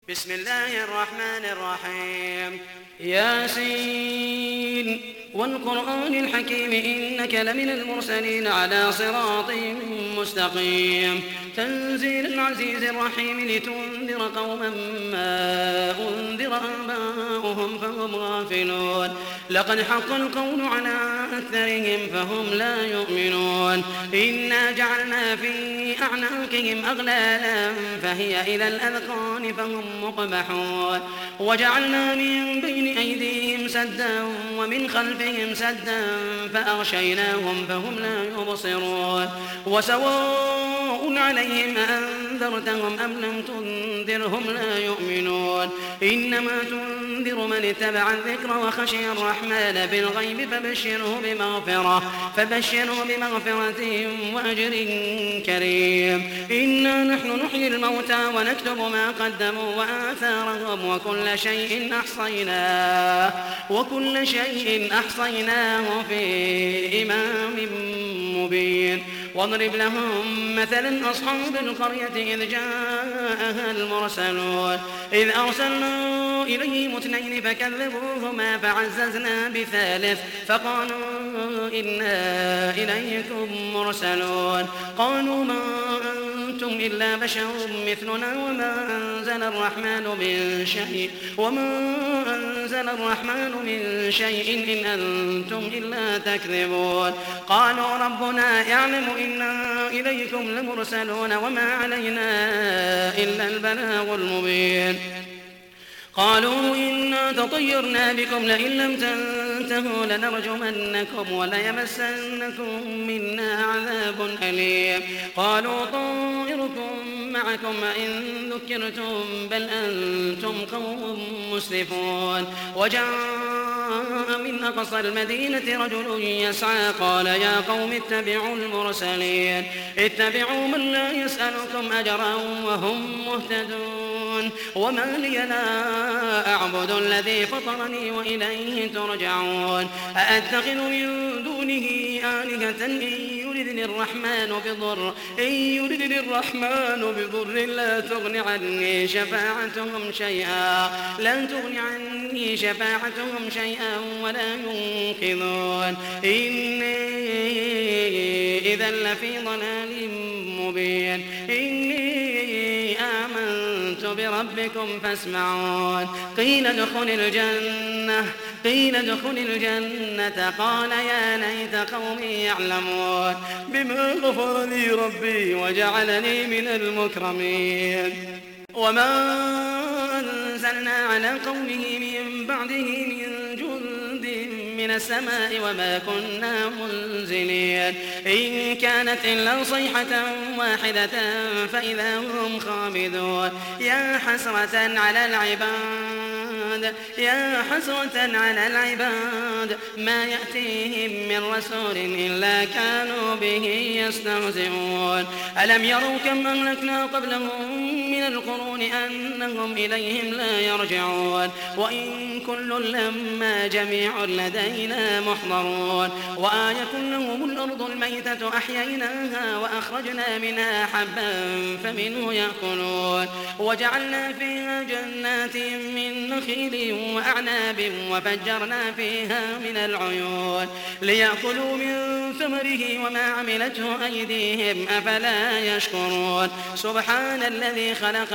بسم الله الرحمن الرحيم ياسين والقرآن الحكيم إنك لمن المرسلين على صراط مستقيم تنزيل العزيز الرحيم لتنذر قوما ما أنذر آباؤهم فهم غافلون لقد حق القول على أكثرهم فهم لا يؤمنون إنا جعلنا في أعناقهم أغلالا فهي إلى الأذقان فهم مقمحون وجعلنا من بين أيديهم سدا ومن خلفهم سدا فأغشيناهم فهم لا يبصرون وسواء عليهم أنذرتهم أم لم تنذرهم لا يؤمنون إنما تنذر من اتبع الذكر وخشي الرحمن بالغيب فبشره بمغفرة وأجر كريم إنا نحن نحيي الموتى ونكتب ما قدموا وآثارهم وكل شيء أحصيناه في إمام مبين واضرب لهم مثلا أصحاب القرية إذ جاءها المرسلون إذ أرسلنا إليهم اثنين فكذبوهما فعززنا بثالث فقالوا إنا إليكم مرسلون قالوا ما أنتم إلا بشر مثلنا وما أنزل الرحمن من شيء إن أنتم إلا تكذبون قالوا ربنا يعلم إنا إليكم لمرسلون وما علينا إلا البلاغ المبين قالوا إنا تطيرنا بكم لئن لم تنتهوا لنرجمنكم وليمسنكم منا عذاب أليم قالوا طائركم معكم إن ذكرتم بل أنتم قوم مسرفون وجاء من أقصى المدينة رجل يسعى قال يا قوم اتبعوا المرسلين اتبعوا من لا يسألكم أجرا وهم مهتدون وما لي لا أعبد الذي فطرني وإليه ترجعون أأتخذ من دونه آلهة إن يردني الرحمن بضر لا تغن عني شفاعتهم شيئا ولا ينقذون إني إذا لفي ضلال مبين إني آمنت بربكم فاسمعون قيل ادخل الجنة قال يا ليت قومي يعلمون بما غفر لي ربي وجعلني من المكرمين وما أنزلنا على قومه من بعده من جند من السماء وما كنا منزلين إن كانت إلا صيحة واحدة فإذا هم خامدون يا حسرة على العباد ما يأتيهم من رسول إلا كانوا به يستهزئون ألم يروا كم أهلكنا قبلهم من القرون أنهم إليهم لا يرجعون وإن كل لما جميع لدينا محضرون وآية لهم الأرض الميتة أحييناها وأخرجنا منها حبا فمنه يأكلون وجعلنا فيها جنات من نخيل وأعناب وفجرنا فيها من العيون ليأكلوا من ثمره وما عملته أيديهم أفلا يشكرون سبحان الذي خلق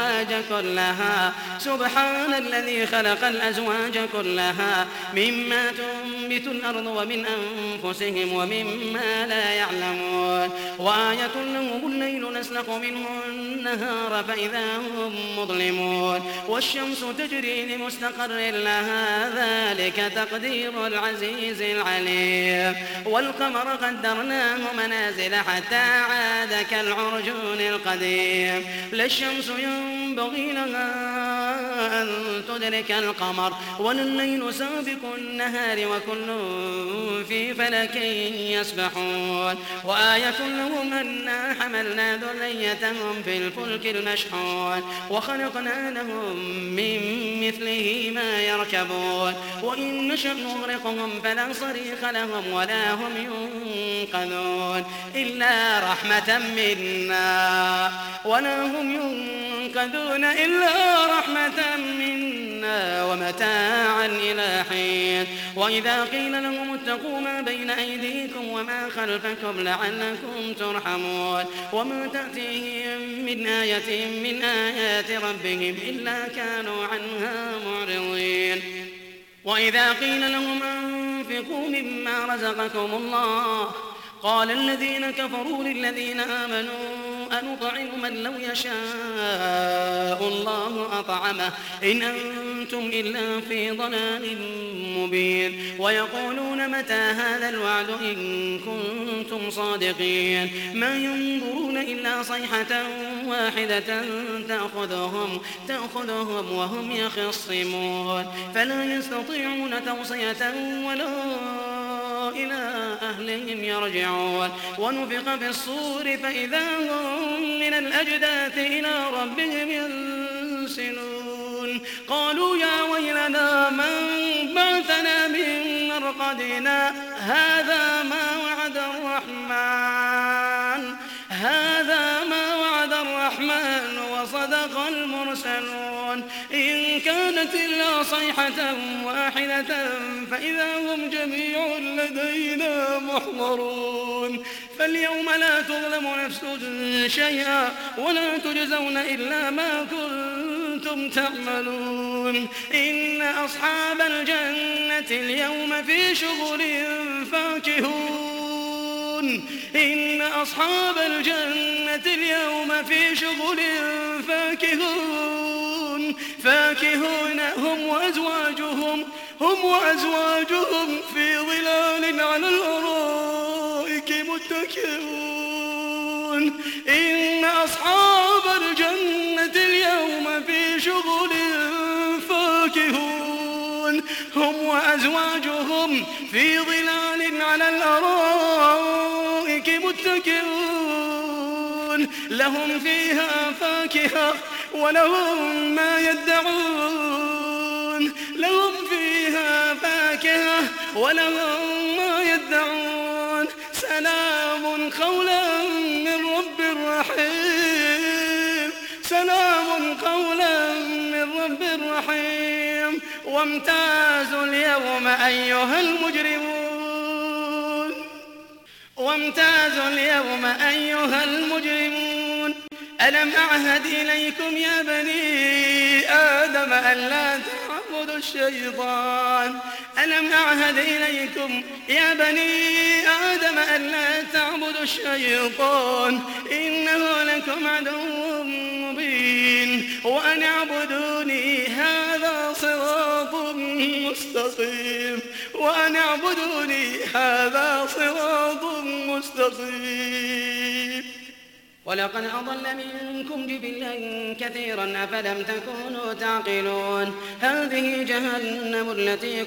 الأزواج كلها مما تنبت الأرض ومن أنفسهم ومما لا يعلمون وآية لهم الليل نسلخ منه النهار فإذا هم مظلمون والشمس تجري لمستقر لها ذلك تقدير العزيز العليم والقمر قدرناه منازل حتى عاد كالعرجون القديم لا الشمس ينبغي لها أن تدرك القمر ولا الليل سابق النهار وكل في فلك يسبحون وآية لهم أنا حملنا ذريتهم في الفلك المشحون وخلقنا لهم من مثله ما يركبون وإن نشأ نغرقهم فلا صريخ لهم ولا هم ينقذون إلا رحمة منا ولا هم ينقذون إلا متاعا إلى حين وإذا قيل لهم اتقوا ما بين أيديكم وما خلفكم لعلكم ترحمون وما تأتيهم من آية من آيات ربهم إلا كانوا عنها معرضين وإذا قيل لهم أنفقوا مما رزقكم الله قال الذين كفروا للذين آمنوا أنطعم من لو يشاء الله أطعمه إن أنتم إلا في ضلال مبين ويقولون متى هذا الوعد إن كنتم صادقين ما ينظرون إلا صيحة واحدة تأخذهم وهم يخصمون فلا يستطيعون توصية ولا إلى أهلهم يرجعون ونفخ في الصور فإذا هم من الأجداث إلى ربهم ينسلون قالوا يا ويلنا من بعثنا من مرقدنا هذا ما وعد الرحمن وصدق المرسلون إن كانت إلا صيحة واحدة فإذا هم جميع لدينا محضرون فاليوم لا تظلم نفس شيئا ولا تجزون إلا ما كنتم تعملون إن أصحاب الجنة اليوم في شغل فاكهون هم وأزواجهم في ظلال على الأرائك متكئون إن أصحاب الجنة اليوم في شغل فاكهون هم وأزواجهم في ظلال على الأرائك متكئون لهم فيها فاكهة ولهم ما يدعون سلام قولا من رب رحيم وامتازوا اليوم أيها المجرمون ألم أعهد إليكم يا بني آدم ألا تعبدوا الشيطان إنه لكم عدو مبين وأن اعبدوني هذا صراط مستقيم ولقد أضل منكم جبلا كثيرا أفلم تكونوا تعقلون هذه جهنم التي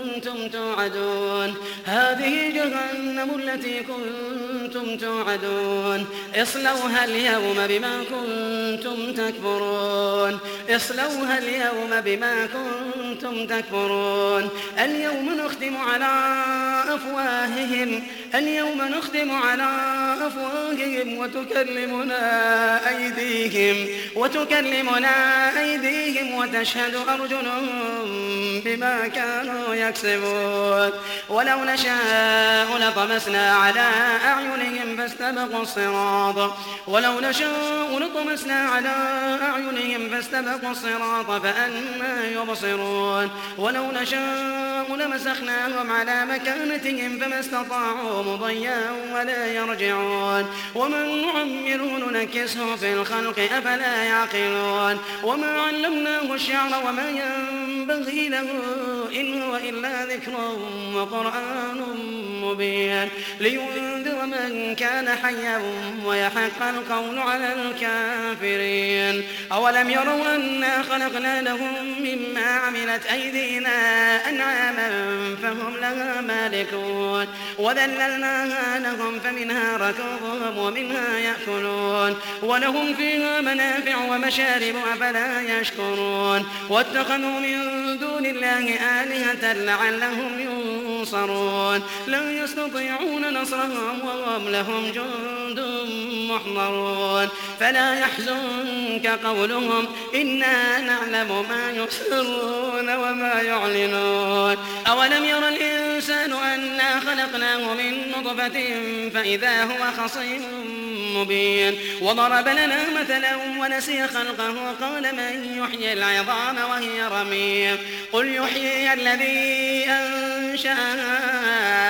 كنتم توعدون اصلوها اليوم بما كنتم تكفرون اليوم نختم على أفواههم وتكلمنا أيديهم وتشهد أرجلهم بما كانوا يكسبون ولو نشاء لطمسنا على أعينهم فاستبقوا الصراط فأنى يبصرون ولو نشاء لمسخناهم على مكانتهم فما استطاعوا مضيا ولا يرجعون ومن نعمره ننكسه في الخلق أفلا يعقلون وما علمناه الشعر وما ينبغي له إن هو إلا ذكر وقرآن مبين لينذر من كان حيا ويحق القول على الكافرين أولم يروا أنا خلقنا لهم مما عملت أيدينا أنعاما فهم لها مالكون وذللناها لهم فمنها ركوبهم ومنها يأكلون ولهم فيها منافع ومشارب أفلا يشكرون يعلمون واتخذوا من دون الله آلهة لعلهم ينصرون لن يستطيعون نصرهم وهم لهم جند محضرون فلا يحزنك قولهم إنا نعلم ما يسرون وما يعلنون أولم ير الإنسان أنا خلقناه من نطفة فإذا هو خصيم مبين وضرب لنا مثلا ونسي خلقه وقال من يحيي العظام وهي رميم قل يحيي الذي أنشأها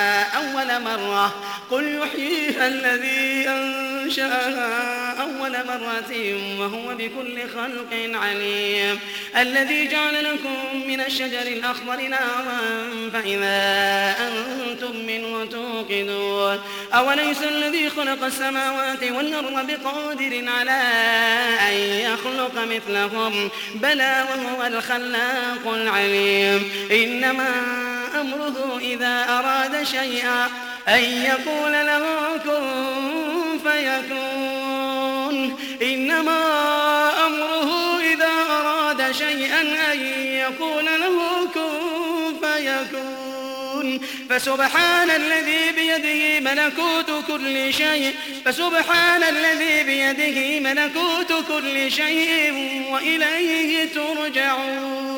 أول مرة وهو بكل خلق عليم الذي جعل لكم من الشجر الأخضر نارا فإذا أنتم منه توقدون أوليس الذي خلق السماوات والأرض بقادر على أن يخلق مثلهم بلى وهو الخلاق العليم إنما أمره إذا أراد شيئا أن يقول له كن فيكون إنما أمره إذا أراد شيئا أن يقول له كن فيكون فسبحان الذي بيده ملكوت كل شيء وإليه ترجعون.